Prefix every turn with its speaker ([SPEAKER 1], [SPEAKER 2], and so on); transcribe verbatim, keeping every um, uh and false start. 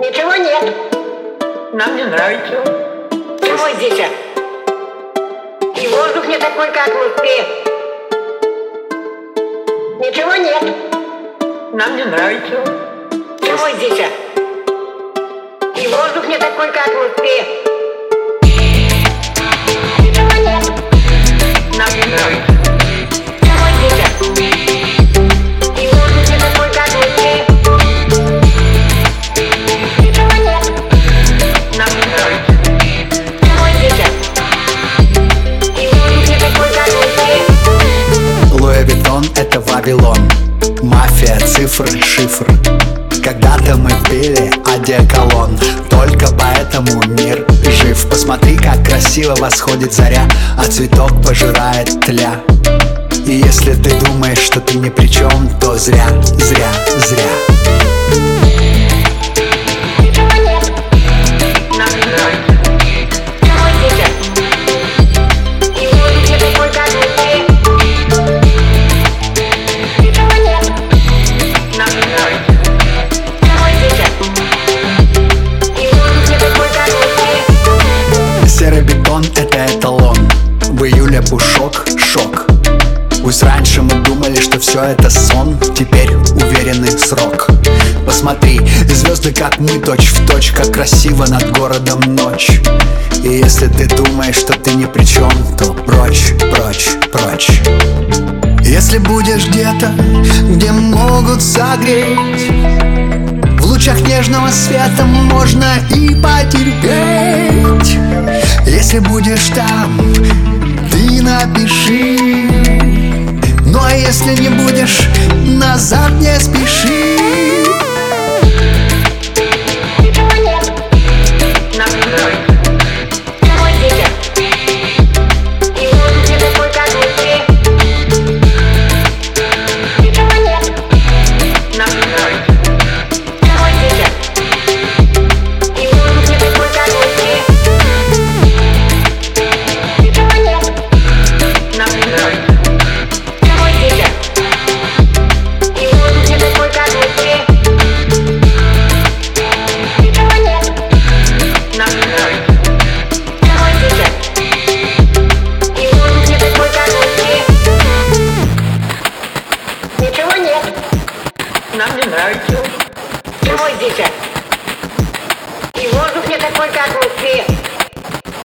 [SPEAKER 1] Ничего нет.
[SPEAKER 2] Нам не нравится.
[SPEAKER 1] Чего здесь? а? И воздух не такой, как в Москве. Ничего нет.
[SPEAKER 2] Нам не нравится.
[SPEAKER 1] Чего здесь? а? И воздух не такой, как в Москве. Ничего нет.
[SPEAKER 2] Нам не нравится.
[SPEAKER 1] Чего здесь? а? И воздух не такой, как в Москве. Ничего нет.
[SPEAKER 2] Нам не нравится.
[SPEAKER 1] Чего здесь? а? И воздух не такой, как в Москве.
[SPEAKER 3] Луи Виттон — это Вавилон. Мафия, цифры, шифр. Когда-то мы пили одеколон, только поэтому мир жив. Посмотри, как красиво восходит заря, а цветок пожирает тля. И если ты думаешь, что ты ни при чем, то зря, зря, зря.
[SPEAKER 1] Ничего нет.
[SPEAKER 2] Нам не нравится.
[SPEAKER 1] Чего здесь? а? И воздух не такой, как в Москве. Ничего нет.
[SPEAKER 2] Нам не нравится.
[SPEAKER 1] Чего здесь? а? И воздух не такой, как в Москве.
[SPEAKER 3] Серый бетон — это эталон. В июле пушок, шок. Пусть раньше мы думали, что все это сон, теперь уверенный срок. Посмотри, звезды как мы, точь в точь, как красиво над городом ночь. И если ты думаешь, что ты ни при чем, то прочь, прочь, прочь. Если будешь где-то, где могут согреть, в лучах нежного света можно и потерпеть. Если будешь там, ты напиши. Ну а если не будешь, назад не спеши.